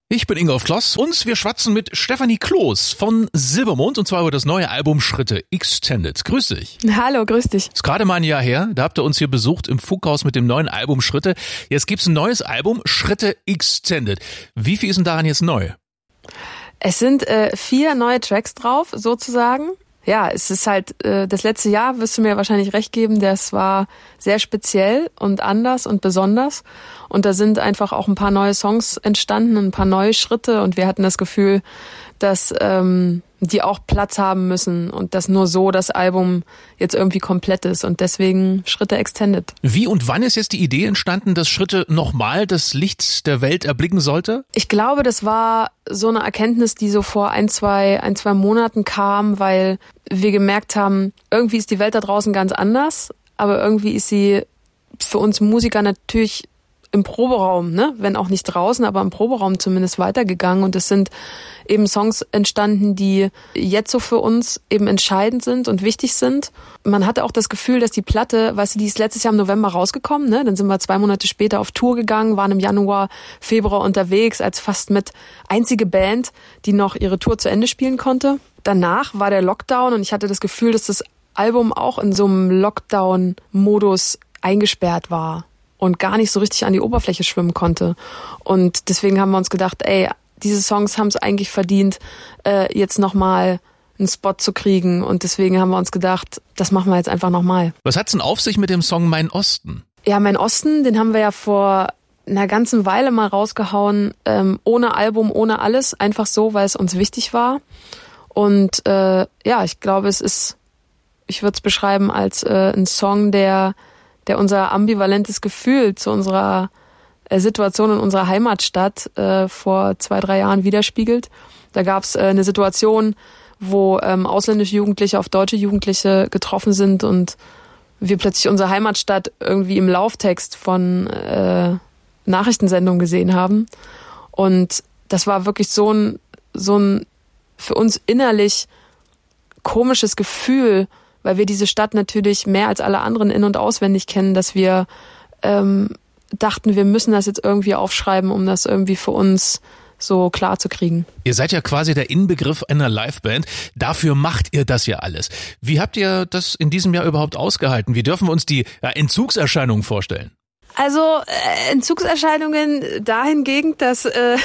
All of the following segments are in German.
Ich bin Ingolf Kloss und wir schwatzen mit Stefanie Kloß von Silbermond und zwar über das neue Album Schritte Extended. Grüß dich. Hallo, grüß dich. Ist gerade mal ein Jahr her, da habt ihr uns hier besucht im Funkhaus mit dem neuen Album Schritte. Jetzt gibt's ein neues Album, Schritte Extended. Wie viel ist denn daran jetzt neu? Es sind 4 neue Tracks drauf, sozusagen. Ja, es ist halt, das letzte Jahr, wirst du mir wahrscheinlich recht geben, das war sehr speziell und anders und besonders. Und da sind einfach auch ein paar neue Songs entstanden, ein paar neue Schritte. Und wir hatten das Gefühl, dass die auch Platz haben müssen und dass nur so das Album jetzt irgendwie komplett ist. Und deswegen Schritte Extended. Wie und wann ist jetzt die Idee entstanden, dass Schritte nochmal das Licht der Welt erblicken sollte? Ich glaube, das war so eine Erkenntnis, die so vor ein, zwei Monaten kam, weil wir gemerkt haben, irgendwie ist die Welt da draußen ganz anders, aber irgendwie ist sie für uns Musiker natürlich im Proberaum, ne? Wenn auch nicht draußen, aber im Proberaum zumindest weitergegangen. Und es sind eben Songs entstanden, die jetzt so für uns eben entscheidend sind und wichtig sind. Man hatte auch das Gefühl, dass die Platte, weißt du, die ist letztes Jahr im November rausgekommen, ne? Dann sind wir 2 Monate später auf Tour gegangen, waren im Januar, Februar unterwegs als fast mit einzige Band, die noch ihre Tour zu Ende spielen konnte. Danach war der Lockdown und ich hatte das Gefühl, dass das Album auch in so einem Lockdown-Modus eingesperrt war und gar nicht so richtig an die Oberfläche schwimmen konnte. Und deswegen haben wir uns gedacht, diese Songs haben es eigentlich verdient, jetzt nochmal einen Spot zu kriegen. Und deswegen haben wir uns gedacht, das machen wir jetzt einfach nochmal. Was hat's denn auf sich mit dem Song Mein Osten? Ja, Mein Osten, den haben wir ja vor einer ganzen Weile mal rausgehauen, ohne Album, ohne alles, einfach so, weil es uns wichtig war. Und ich glaube, ich würde es beschreiben als ein Song, der unser ambivalentes Gefühl zu unserer Situation in unserer Heimatstadt vor 2-3 Jahren widerspiegelt. Da gab es eine Situation, wo ausländische Jugendliche auf deutsche Jugendliche getroffen sind und wir plötzlich unsere Heimatstadt irgendwie im Lauftext von Nachrichtensendungen gesehen haben. Und das war wirklich so ein für uns innerlich komisches Gefühl, weil wir diese Stadt natürlich mehr als alle anderen in- und auswendig kennen, dass wir dachten, wir müssen das jetzt irgendwie aufschreiben, um das irgendwie für uns so klar zu kriegen. Ihr seid ja quasi der Inbegriff einer Liveband. Dafür macht ihr das ja alles. Wie habt ihr das in diesem Jahr überhaupt ausgehalten? Wie dürfen wir uns die Entzugserscheinungen vorstellen? Also Entzugserscheinungen dahingehend, dass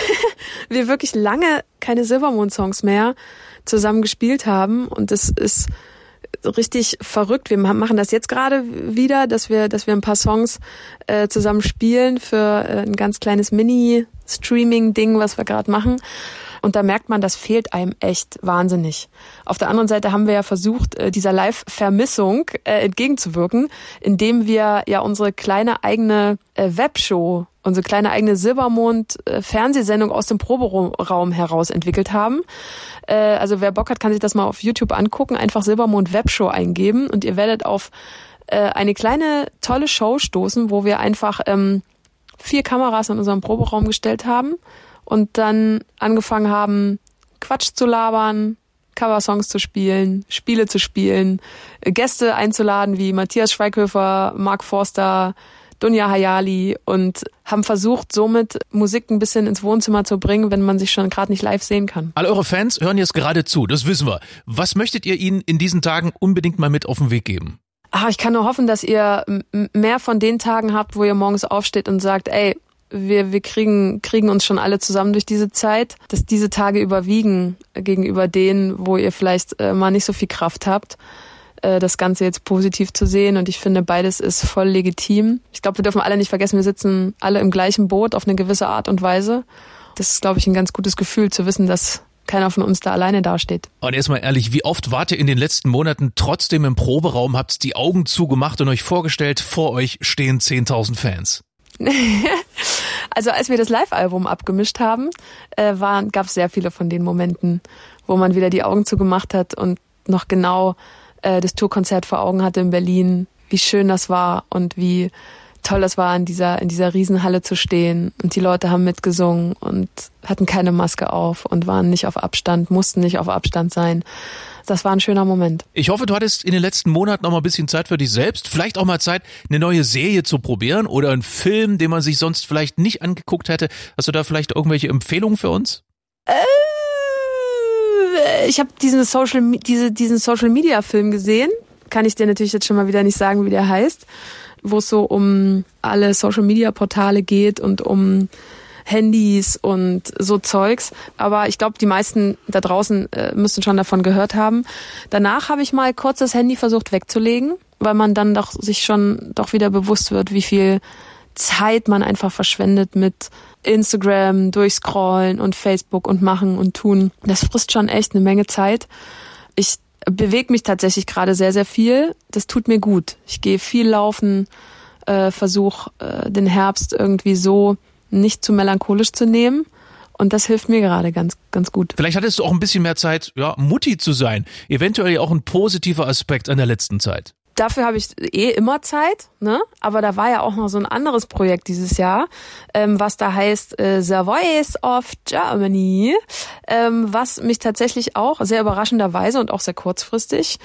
wir wirklich lange keine Silbermond-Songs mehr zusammen gespielt haben und das ist richtig verrückt. Wir machen das jetzt gerade wieder, dass wir ein paar Songs zusammen spielen für ein ganz kleines Mini-Streaming-Ding, was wir gerade machen. Und da merkt man, das fehlt einem echt wahnsinnig. Auf der anderen Seite haben wir ja versucht, dieser Live-Vermissung entgegenzuwirken, indem wir ja unsere kleine eigene Webshow, unsere kleine eigene Silbermond-Fernsehsendung aus dem Proberaum heraus entwickelt haben. Also wer Bock hat, kann sich das mal auf YouTube angucken, einfach Silbermond Webshow eingeben und ihr werdet auf eine kleine, tolle Show stoßen, wo wir einfach 4 Kameras in unserem Proberaum gestellt haben und dann angefangen haben, Quatsch zu labern, Coversongs zu spielen, Spiele zu spielen, Gäste einzuladen wie Matthias Schweighöfer, Mark Forster, Dunja Hayali und haben versucht, somit Musik ein bisschen ins Wohnzimmer zu bringen, wenn man sich schon gerade nicht live sehen kann. Alle eure Fans hören jetzt gerade zu, das wissen wir. Was möchtet ihr ihnen in diesen Tagen unbedingt mal mit auf den Weg geben? Ich kann nur hoffen, dass ihr mehr von den Tagen habt, wo ihr morgens aufsteht und sagt, wir kriegen uns schon alle zusammen durch diese Zeit, dass diese Tage überwiegen gegenüber denen, wo ihr vielleicht mal nicht so viel Kraft habt, das Ganze jetzt positiv zu sehen. Und ich finde, beides ist voll legitim. Ich glaube, wir dürfen alle nicht vergessen, wir sitzen alle im gleichen Boot auf eine gewisse Art und Weise. Das ist, glaube ich, ein ganz gutes Gefühl zu wissen, dass keiner von uns da alleine dasteht. Und erstmal ehrlich, wie oft wart ihr in den letzten Monaten trotzdem im Proberaum, habt die Augen zugemacht und euch vorgestellt, vor euch stehen 10.000 Fans? Also als wir das Live-Album abgemischt haben, gab es sehr viele von den Momenten, wo man wieder die Augen zugemacht hat und noch genau das Tourkonzert vor Augen hatte in Berlin, wie schön das war und wie toll das war, in dieser Riesenhalle zu stehen und die Leute haben mitgesungen und hatten keine Maske auf und waren nicht auf Abstand, mussten nicht auf Abstand sein. Das war ein schöner Moment. Ich hoffe, du hattest in den letzten Monaten noch mal ein bisschen Zeit für dich selbst. Vielleicht auch mal Zeit, eine neue Serie zu probieren oder einen Film, den man sich sonst vielleicht nicht angeguckt hätte. Hast du da vielleicht irgendwelche Empfehlungen für uns? Ich habe diesen Social-Media-Film gesehen. Kann ich dir natürlich jetzt schon mal wieder nicht sagen, wie der heißt. Wo es so um alle Social-Media-Portale geht und um Handys und so Zeugs. Aber ich glaube, die meisten da draußen müssten schon davon gehört haben. Danach habe ich mal kurz das Handy versucht wegzulegen, weil man dann doch sich schon doch wieder bewusst wird, wie viel Zeit man einfach verschwendet mit Instagram, durchscrollen und Facebook und machen und tun. Das frisst schon echt eine Menge Zeit. Ich bewege mich tatsächlich gerade sehr, sehr viel. Das tut mir gut. Ich gehe viel laufen, versuche den Herbst irgendwie so nicht zu melancholisch zu nehmen. Und das hilft mir gerade ganz, ganz gut. Vielleicht hattest du auch ein bisschen mehr Zeit, ja, Mutti zu sein. Eventuell auch ein positiver Aspekt an der letzten Zeit. Dafür habe ich immer Zeit, ne? Aber da war ja auch noch so ein anderes Projekt dieses Jahr, was da heißt The Voice of Germany, was mich tatsächlich auch sehr überraschenderweise und auch sehr kurzfristig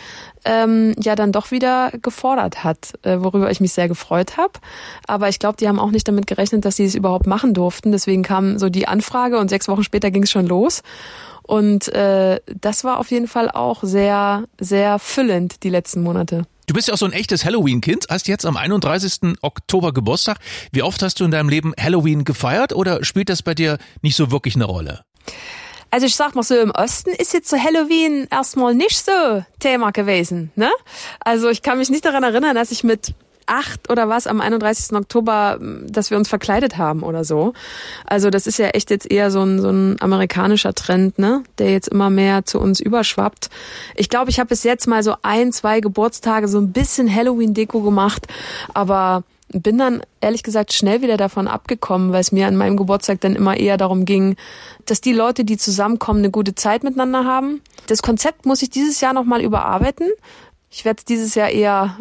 ja dann doch wieder gefordert hat, worüber ich mich sehr gefreut habe. Aber ich glaube, die haben auch nicht damit gerechnet, dass sie es überhaupt machen durften. Deswegen kam so die Anfrage und 6 Wochen später ging es schon los. Und das war auf jeden Fall auch sehr, sehr füllend die letzten Monate. Du bist ja auch so ein echtes Halloween-Kind, hast jetzt am 31. Oktober Geburtstag. Wie oft hast du in deinem Leben Halloween gefeiert oder spielt das bei dir nicht so wirklich eine Rolle? Also ich sag mal so, im Osten ist jetzt so Halloween erstmal nicht so Thema gewesen, ne? Also ich kann mich nicht daran erinnern, dass ich mit 8 oder was am 31. Oktober, dass wir uns verkleidet haben oder so. Also das ist ja echt jetzt eher so ein amerikanischer Trend, ne, der jetzt immer mehr zu uns überschwappt. Ich glaube, ich habe bis jetzt mal so 1-2 Geburtstage so ein bisschen Halloween-Deko gemacht, aber bin dann ehrlich gesagt schnell wieder davon abgekommen, weil es mir an meinem Geburtstag dann immer eher darum ging, dass die Leute, die zusammenkommen, eine gute Zeit miteinander haben. Das Konzept muss ich dieses Jahr nochmal überarbeiten. Ich werde es dieses Jahr eher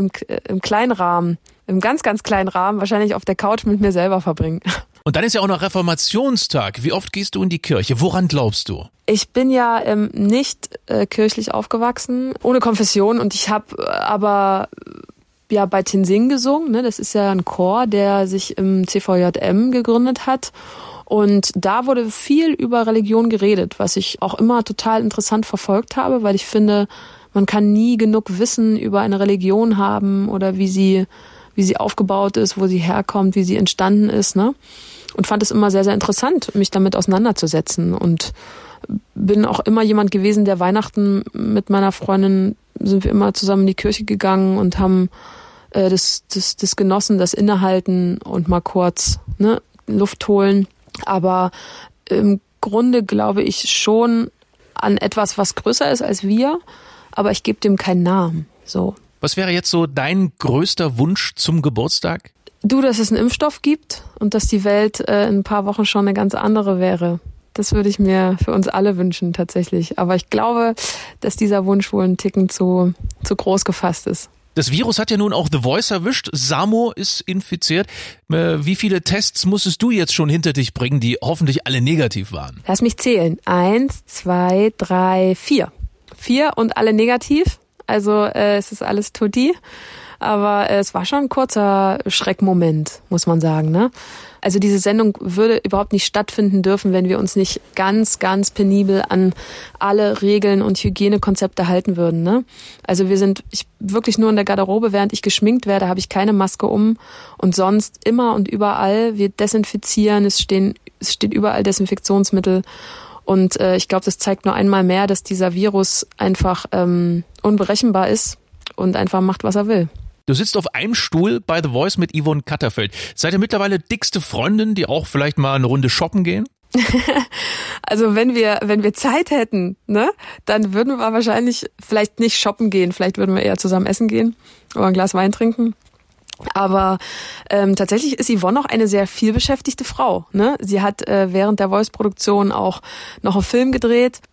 im kleinen Rahmen, im ganz, ganz kleinen Rahmen, wahrscheinlich auf der Couch mit mir selber verbringen. Und dann ist ja auch noch Reformationstag. Wie oft gehst du in die Kirche? Woran glaubst du? Ich bin ja nicht kirchlich aufgewachsen, ohne Konfession. Und ich habe aber ja bei Tinsing gesungen. Ne? Das ist ja ein Chor, der sich im CVJM gegründet hat. Und da wurde viel über Religion geredet, was ich auch immer total interessant verfolgt habe, weil ich finde, man kann nie genug Wissen über eine Religion haben oder wie sie aufgebaut ist, wo sie herkommt, wie sie entstanden ist, ne? Und fand es immer sehr, sehr interessant, mich damit auseinanderzusetzen. Und bin auch immer jemand gewesen, der Weihnachten mit meiner Freundin sind wir immer zusammen in die Kirche gegangen und haben das genossen, das Innehalten und mal kurz, ne, Luft holen. Aber im Grunde glaube ich schon an etwas, was größer ist als wir. Aber ich gebe dem keinen Namen. So. Was wäre jetzt so dein größter Wunsch zum Geburtstag? Du, dass es einen Impfstoff gibt und dass die Welt in ein paar Wochen schon eine ganz andere wäre. Das würde ich mir für uns alle wünschen tatsächlich. Aber ich glaube, dass dieser Wunsch wohl einen Ticken zu groß gefasst ist. Das Virus hat ja nun auch The Voice erwischt. Samo ist infiziert. Wie viele Tests musstest du jetzt schon hinter dich bringen, die hoffentlich alle negativ waren? Lass mich zählen. 1, 2, 3, 4. 4 und alle negativ. Also es ist alles tutti. Aber es war schon ein kurzer Schreckmoment, muss man sagen, ne? Also diese Sendung würde überhaupt nicht stattfinden dürfen, wenn wir uns nicht ganz, ganz penibel an alle Regeln und Hygienekonzepte halten würden, ne? Also wir sind wirklich nur in der Garderobe, während ich geschminkt werde, habe ich keine Maske um und sonst immer und überall, wir desinfizieren, es steht überall Desinfektionsmittel. Und ich glaube, das zeigt nur einmal mehr, dass dieser Virus einfach unberechenbar ist und einfach macht, was er will. Du sitzt auf einem Stuhl bei The Voice mit Yvonne Katterfeld. Seid ihr mittlerweile dickste Freundinnen, die auch vielleicht mal eine Runde shoppen gehen? Also wenn wir Zeit hätten, ne, dann würden wir wahrscheinlich vielleicht nicht shoppen gehen. Vielleicht würden wir eher zusammen essen gehen oder ein Glas Wein trinken. Aber tatsächlich ist Yvonne auch eine sehr vielbeschäftigte Frau, ne? Sie hat während der Voice-Produktion auch noch einen Film gedreht.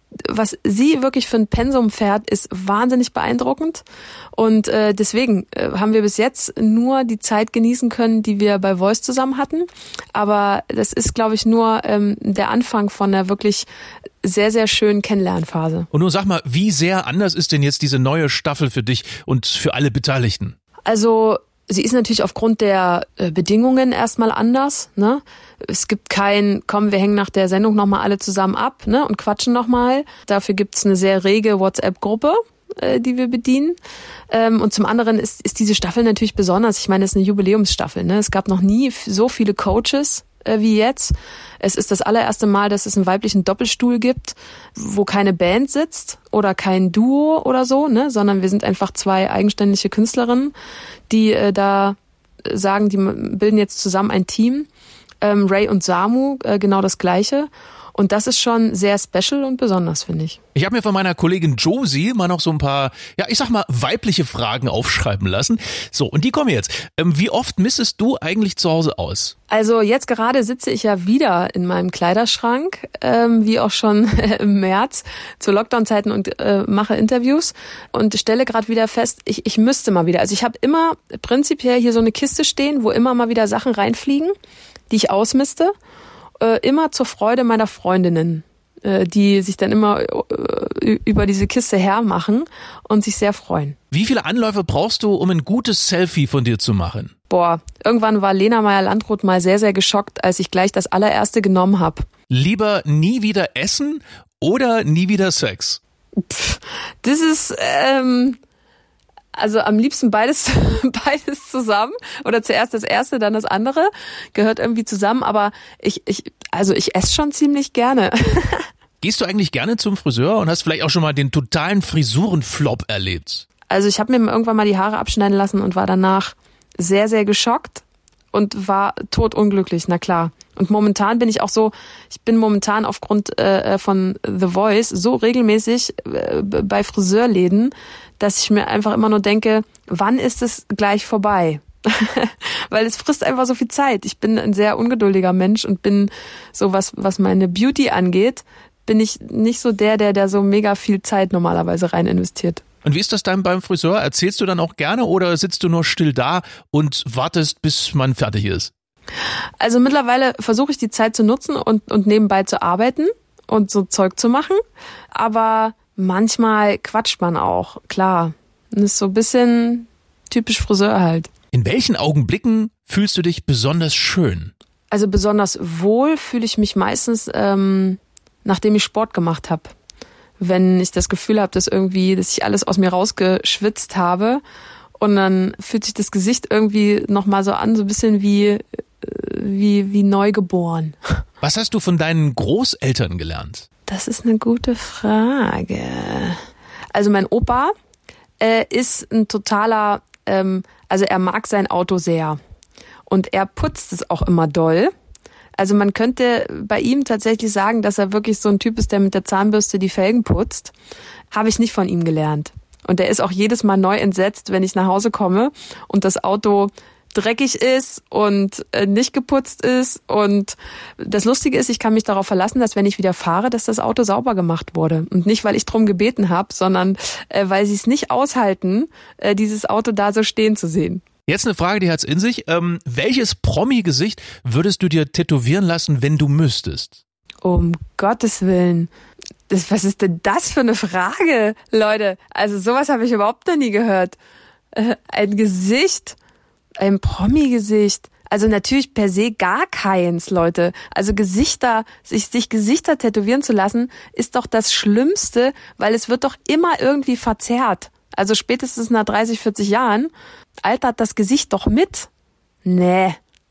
was sie wirklich für ein Pensum fährt, ist wahnsinnig beeindruckend. Und deswegen haben wir bis jetzt nur die Zeit genießen können, die wir bei Voice zusammen hatten. Aber das ist, glaube ich, nur der Anfang von einer wirklich sehr, sehr schönen Kennenlernphase. Und nun sag mal, wie sehr anders ist denn jetzt diese neue Staffel für dich und für alle Beteiligten? Also sie ist natürlich aufgrund der Bedingungen erstmal anders, ne? Es gibt kein, komm, wir hängen nach der Sendung nochmal alle zusammen ab, ne? Und quatschen nochmal. Dafür gibt's eine sehr rege WhatsApp-Gruppe, die wir bedienen. Und zum anderen ist diese Staffel natürlich besonders. Ich meine, es ist eine Jubiläumsstaffel, ne? Es gab noch nie so viele Coaches wie jetzt. Es ist das allererste Mal, dass es einen weiblichen Doppelstuhl gibt, wo keine Band sitzt oder kein Duo oder so, ne, sondern wir sind einfach zwei eigenständige Künstlerinnen, die da sagen, die bilden jetzt zusammen ein Team. Ray und Samu, genau das Gleiche. Und das ist schon sehr special und besonders, finde ich. Ich habe mir von meiner Kollegin Josie mal noch so ein paar, ja, ich sag mal, weibliche Fragen aufschreiben lassen. So, und die kommen jetzt. Wie oft mistest du eigentlich zu Hause aus? Also jetzt gerade sitze ich ja wieder in meinem Kleiderschrank, wie auch schon im März zu Lockdown-Zeiten und mache Interviews und stelle gerade wieder fest, ich müsste mal wieder. Also ich habe immer prinzipiell hier so eine Kiste stehen, wo immer mal wieder Sachen reinfliegen, die ich ausmiste. Immer zur Freude meiner Freundinnen, die sich dann immer über diese Kiste hermachen und sich sehr freuen. Wie viele Anläufe brauchst du, um ein gutes Selfie von dir zu machen? Boah, irgendwann war Lena Meyer-Landrut mal sehr, sehr geschockt, als ich gleich das allererste genommen habe. Lieber nie wieder essen oder nie wieder Sex? Das ist, also am liebsten beides zusammen oder zuerst das erste, dann das andere, gehört irgendwie zusammen, aber ich esse schon ziemlich gerne. Gehst du eigentlich gerne zum Friseur und hast vielleicht auch schon mal den totalen Frisurenflop erlebt? Also ich habe mir irgendwann mal die Haare abschneiden lassen und war danach sehr, sehr geschockt und war totunglücklich, na klar. Und momentan bin ich auch so, ich bin momentan aufgrund von The Voice so regelmäßig bei Friseurläden, dass ich mir einfach immer nur denke, wann ist es gleich vorbei? Weil es frisst einfach so viel Zeit. Ich bin ein sehr ungeduldiger Mensch und bin so, was meine Beauty angeht, bin ich nicht so der so mega viel Zeit normalerweise rein investiert. Und wie ist das dann beim Friseur? Erzählst du dann auch gerne oder sitzt du nur still da und wartest, bis man fertig ist? Also mittlerweile versuche ich die Zeit zu nutzen und nebenbei zu arbeiten und so Zeug zu machen. Aber manchmal quatscht man auch, klar. Das ist so ein bisschen typisch Friseur halt. In welchen Augenblicken fühlst du dich besonders schön? Also besonders wohl fühle ich mich meistens, nachdem ich Sport gemacht habe. Wenn ich das Gefühl habe, dass ich alles aus mir rausgeschwitzt habe und dann fühlt sich das Gesicht irgendwie nochmal so an, so ein bisschen wie neugeboren. Was hast du von deinen Großeltern gelernt? Das ist eine gute Frage. Also mein Opa ist ein totaler, also er mag sein Auto sehr und er putzt es auch immer doll. Also man könnte bei ihm tatsächlich sagen, dass er wirklich so ein Typ ist, der mit der Zahnbürste die Felgen putzt. Habe ich nicht von ihm gelernt. Und er ist auch jedes Mal neu entsetzt, wenn ich nach Hause komme und das Auto dreckig ist und nicht geputzt ist. Und das Lustige ist, ich kann mich darauf verlassen, dass wenn ich wieder fahre, dass das Auto sauber gemacht wurde. Und nicht, weil ich drum gebeten habe, sondern weil sie es nicht aushalten, dieses Auto da so stehen zu sehen. Jetzt eine Frage, die hat's in sich. Welches Promi-Gesicht würdest du dir tätowieren lassen, wenn du müsstest? Um Gottes Willen. Was ist denn das für eine Frage, Leute? Also sowas habe ich überhaupt noch nie gehört. Ein Gesicht, ein Promi-Gesicht. Also natürlich per se gar keins, Leute. Also sich Gesichter tätowieren zu lassen, ist doch das Schlimmste, weil es wird doch immer irgendwie verzerrt. Also spätestens nach 30, 40 Jahren altert das Gesicht doch mit. Nee.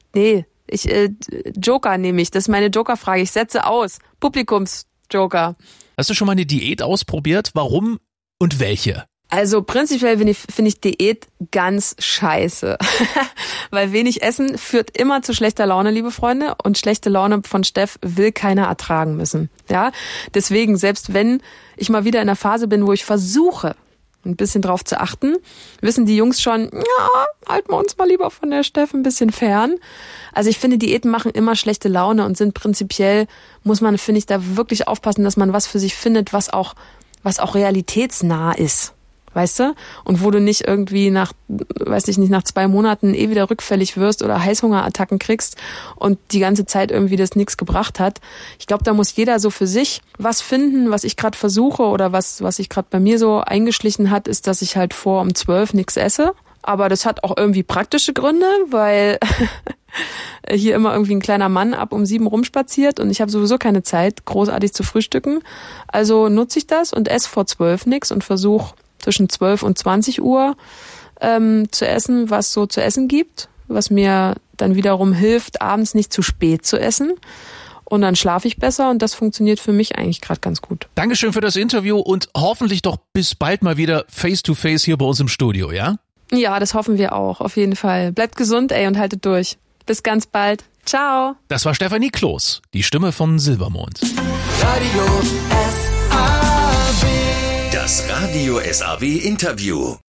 Joker nehme ich. Das ist meine Joker-Frage. Ich setze aus. Publikums-Joker. Hast du schon mal eine Diät ausprobiert? Warum und welche? Also prinzipiell finde ich Diät ganz scheiße. Weil wenig Essen führt immer zu schlechter Laune, liebe Freunde. Und schlechte Laune von Steff will keiner ertragen müssen. Ja, deswegen, selbst wenn ich mal wieder in einer Phase bin, wo ich versuche, ein bisschen drauf zu achten. Wissen die Jungs schon, ja, halten wir uns mal lieber von der Steff ein bisschen fern. Also ich finde, Diäten machen immer schlechte Laune und sind prinzipiell, muss man, finde ich, da wirklich aufpassen, dass man was für sich findet, was auch realitätsnah ist. Weißt du? Und wo du nicht irgendwie nach 2 Monaten wieder rückfällig wirst oder Heißhungerattacken kriegst und die ganze Zeit irgendwie das nichts gebracht hat. Ich glaube, da muss jeder so für sich was finden, was ich gerade versuche oder was sich gerade bei mir so eingeschlichen hat, ist, dass ich halt um 12 nichts esse. Aber das hat auch irgendwie praktische Gründe, weil hier immer irgendwie ein kleiner Mann ab um 7 rumspaziert und ich habe sowieso keine Zeit, großartig zu frühstücken. Also nutze ich das und esse vor 12 nichts und versuche zwischen 12 und 20 Uhr zu essen, was so zu essen gibt, was mir dann wiederum hilft, abends nicht zu spät zu essen. Und dann schlafe ich besser und das funktioniert für mich eigentlich gerade ganz gut. Dankeschön für das Interview und hoffentlich doch bis bald mal wieder face to face hier bei uns im Studio, ja? Ja, das hoffen wir auch, auf jeden Fall. Bleibt gesund, und haltet durch. Bis ganz bald. Ciao. Das war Stefanie Kloß, die Stimme von Silbermond. Radio SAW. Das Radio SAW Interview.